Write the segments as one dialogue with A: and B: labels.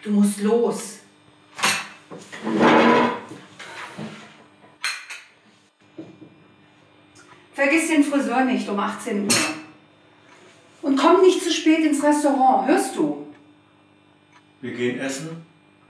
A: Du musst los. Vergiss den Friseur nicht um 18 Uhr. Und komm nicht zu spät ins Restaurant, hörst du?
B: Wir gehen essen.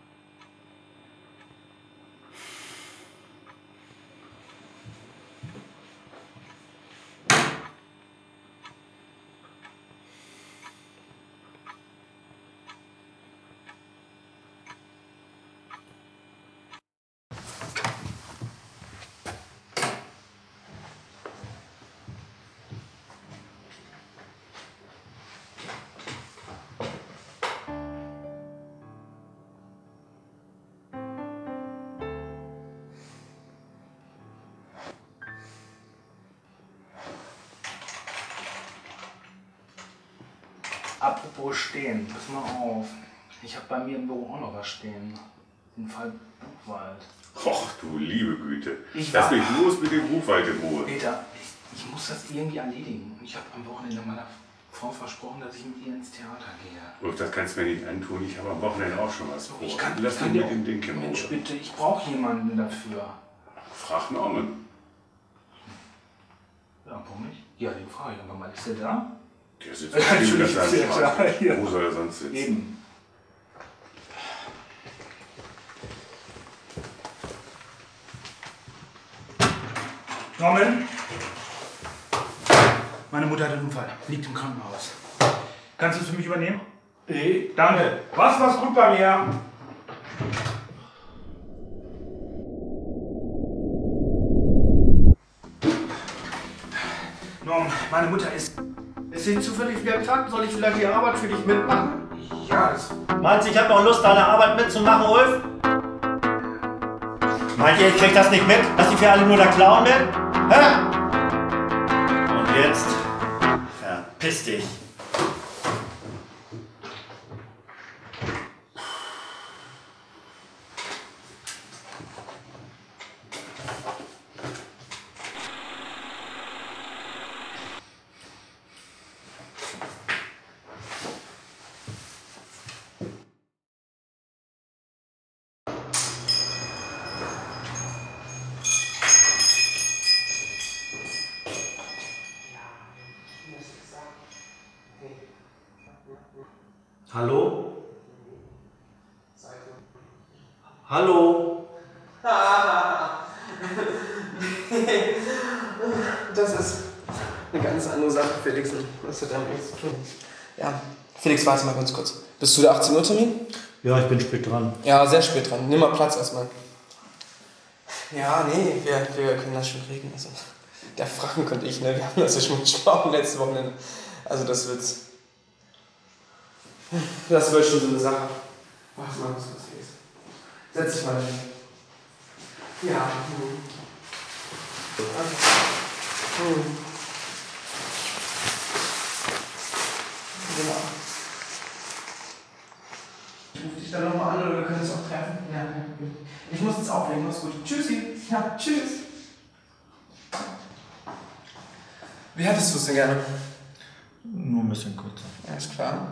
C: Apropos stehen, pass mal auf. Ich habe bei mir im Büro auch noch was stehen. Den Fall Buchwald.
D: Och, du liebe Güte. Lass mich bloß mit dem Buchwald in Ruhe.
C: Peter, ich muss das irgendwie erledigen. Ich habe am Wochenende meiner Frau versprochen, dass ich mit ihr ins Theater gehe.
D: Och, das kannst du mir nicht antun. Ich habe am Wochenende auch schon was vor. Lass mich
C: dir
D: mit dem Ding in Ruhe.
C: Mensch, bitte, ich brauche jemanden dafür.
D: Frag Norman.
C: Ja, warum nicht? Ja, den frage ich einfach mal. Ist der da?
D: Der sitzt bestimmt ganz einfach. Wo soll er sonst sitzen?
C: Eben. Norman? Meine Mutter hat einen Unfall. Liegt im Krankenhaus. Kannst du es für mich übernehmen?
B: Nee.
C: Danke.
B: Was gut bei mir?
C: Norman, meine Mutter ist sie zufällig wieder krank? Soll ich vielleicht die Arbeit für dich mitmachen?
B: Ja, das...
E: Meinst du, ich habe noch Lust, deine Arbeit mitzumachen, Ulf? Meint ihr, ich krieg das nicht mit, dass ich für alle nur der Clown bin? Hä? Und jetzt verpiss dich. Hallo? Hallo?
F: Das ist eine ganz andere Sache, Felix. Das hat damit nichts zu tun. Ja, Felix, warte mal ganz kurz. Bist du der 18 Uhr Termin?
E: Ja, ich bin spät dran.
F: Ja, sehr spät dran. Nimm mal Platz erstmal. Ja, nee, wir können das schon regeln. Also, der Frank und ich, ne, wir haben das ja schon besprochen letzte Wochenende. Also das wird schon so eine Sache. Warte mal, was Felix. Setz dich mal hin. Ja. Genau. Ich rufe dich dann nochmal an oder wir können uns auch treffen. Ja, ich muss jetzt auflegen. Mach's gut. Tschüssi. Ja, tschüss. Wie hättest du es denn gerne?
E: Nur ein bisschen kürzer.
F: Alles klar.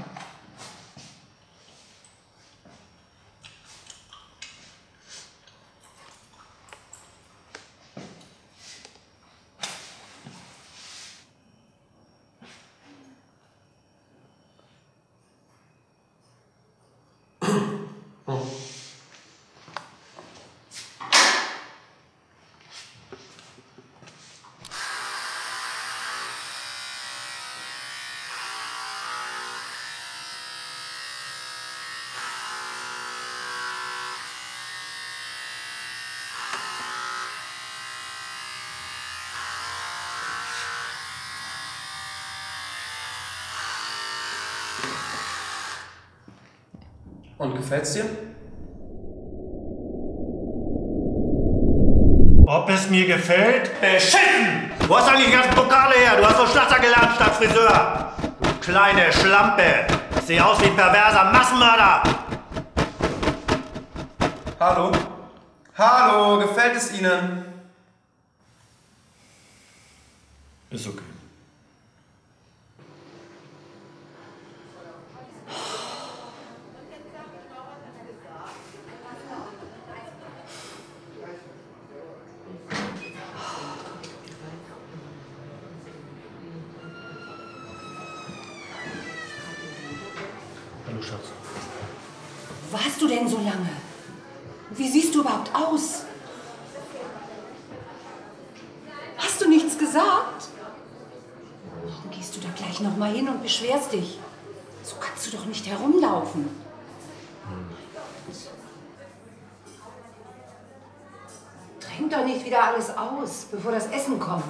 F: Und gefällt's dir?
E: Ob es mir gefällt? Beschissen! Wo hast du eigentlich die ganzen Pokale her? Du hast doch Schlachter gelernt statt Friseur. Du kleine Schlampe. Ich sehe aus wie ein perverser Massenmörder.
F: Hallo? Hallo, gefällt es Ihnen?
E: Ist okay.
A: Wo warst du denn so lange? Wie siehst du überhaupt aus? Hast du nichts gesagt? Warum gehst du da gleich noch mal hin und beschwerst dich? So kannst du doch nicht herumlaufen. Trink doch nicht wieder alles aus, bevor das Essen kommt.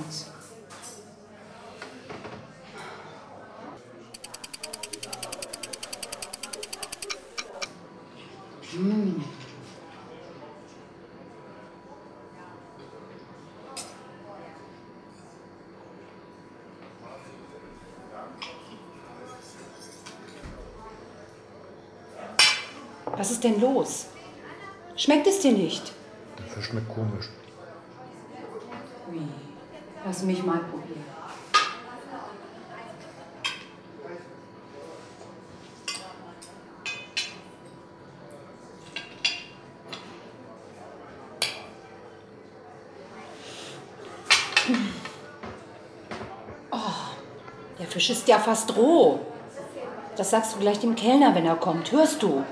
A: Was ist denn los? Schmeckt es dir nicht?
C: Der Fisch schmeckt komisch.
A: Wie? Lass mich mal probieren. Oh, der Fisch ist ja fast roh. Das sagst du gleich dem Kellner, wenn er kommt. Hörst du?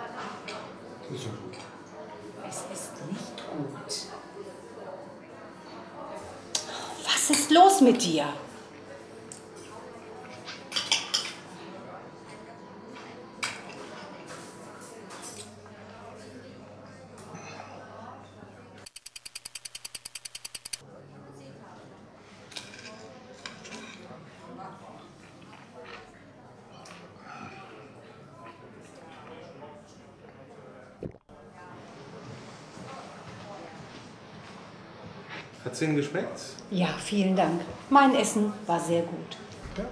A: Es ist nicht gut. Was ist los mit dir?
G: Hat's Ihnen geschmeckt?
A: Ja, vielen Dank. Mein Essen war sehr gut.
G: Ja.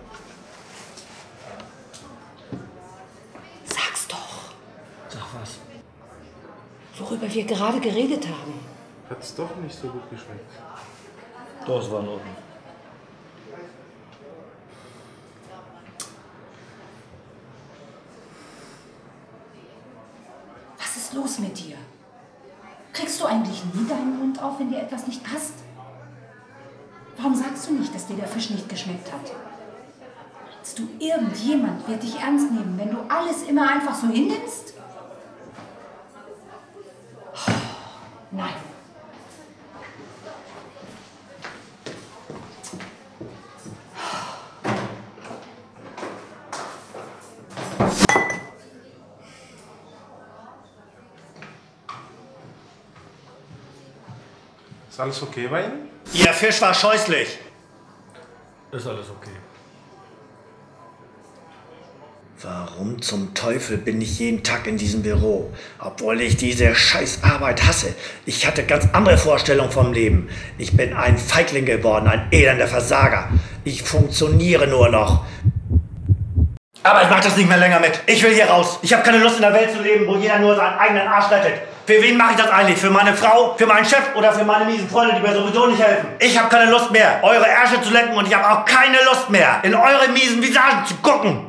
A: Sag's doch,
C: Sag was.
A: worüber wir gerade geredet haben.
G: Hat's doch nicht so gut geschmeckt.
E: Das war in Ordnung.
A: Was ist los mit dir? Kriegst du eigentlich nie deinen Mund auf, wenn dir etwas nicht passt? Warum sagst du nicht, dass dir der Fisch nicht geschmeckt hat? Meinst du, irgendjemand wird dich ernst nehmen, wenn du alles immer einfach so hinnimmst? Oh, nein.
G: Ist alles okay bei Ihnen?
E: Ihr Fisch war scheußlich.
C: Ist alles okay.
H: Warum zum Teufel bin ich jeden Tag in diesem Büro, obwohl ich diese scheiß Arbeit hasse? Ich hatte ganz andere Vorstellungen vom Leben. Ich bin ein Feigling geworden, ein elender Versager. Ich funktioniere nur noch. Aber ich mach das nicht mehr länger mit. Ich will hier raus. Ich habe keine Lust in der Welt zu leben, wo jeder nur seinen eigenen Arsch rettet. Für wen mache ich das eigentlich? Für meine Frau, für meinen Chef oder für meine miesen Freunde, die mir sowieso nicht helfen? Ich habe keine Lust mehr, eure Ärsche zu lecken und ich habe auch keine Lust mehr, in eure miesen Visagen zu gucken.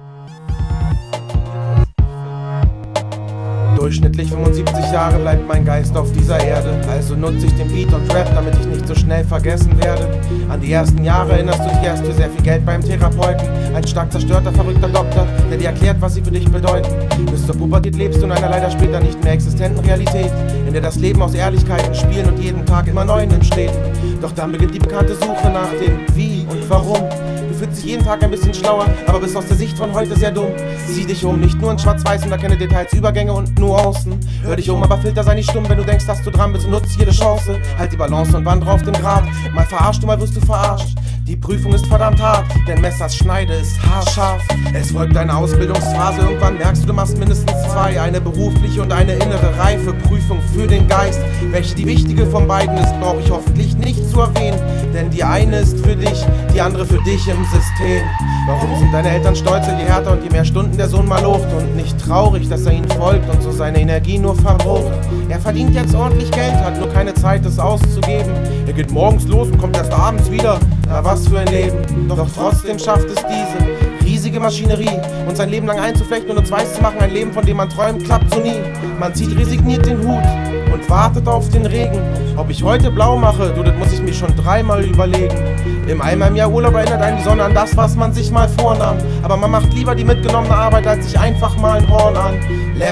I: Durchschnittlich 75 Jahre bleibt mein Geist auf dieser Erde. Also nutze ich den Beat und Rap, damit ich nicht so schnell vergessen werde. An die ersten Jahre erinnerst du dich erst für sehr viel Geld beim Therapeuten. Ein stark zerstörter, verrückter Doktor, der dir erklärt, was sie für dich bedeuten. Bis zur Pubertät lebst du in einer leider später nicht mehr existenten Realität, in der das Leben aus Ehrlichkeiten, Spielen und jeden Tag immer Neuen entsteht. Doch dann beginnt die bekannte Suche nach dem Wie und Warum. Du fühlst dich jeden Tag ein bisschen schlauer, aber bist aus der Sicht von heute sehr dumm. Sieh dich um, nicht nur in Schwarz-Weiß und erkenne Details, Übergänge und Nuancen. Hör dich um, aber Filter sei nicht stumm, wenn du denkst, dass du dran bist und nutzt jede Chance. Halt die Balance und wandere auf dem Grat. Mal verarscht du, mal wirst du verarscht. Die Prüfung ist verdammt hart, denn Messers Schneide ist haarscharf. Es folgt eine Ausbildungsphase, irgendwann merkst du, du machst mindestens zwei. Eine berufliche und eine innere reife Prüfung für den Geist. Welche die wichtige von beiden ist, brauche ich hoffentlich nicht zu erwähnen. Denn die eine ist für dich, die andere für dich im System. Warum sind deine Eltern stolz, je härter und je mehr Stunden der Sohn mal lobt? Und nicht traurig, dass er ihnen folgt und so seine Energie nur verbraucht. Er verdient jetzt ordentlich Geld, hat nur keine Zeit, es auszugeben. Er geht morgens los und kommt erst abends wieder. Na was für ein Leben, doch trotzdem schafft es diese riesige Maschinerie, uns sein Leben lang einzuflechten und uns weiß zu machen, ein Leben, von dem man träumt, klappt so nie. Man zieht resigniert den Hut und wartet auf den Regen. Ob ich heute blau mache, du, das muss ich mir schon dreimal überlegen. Einmal im Jahr Urlaub erinnert einen die Sonne an das, was man sich mal vornahm. Aber man macht lieber die mitgenommene Arbeit, als sich einfach mal ein Horn an.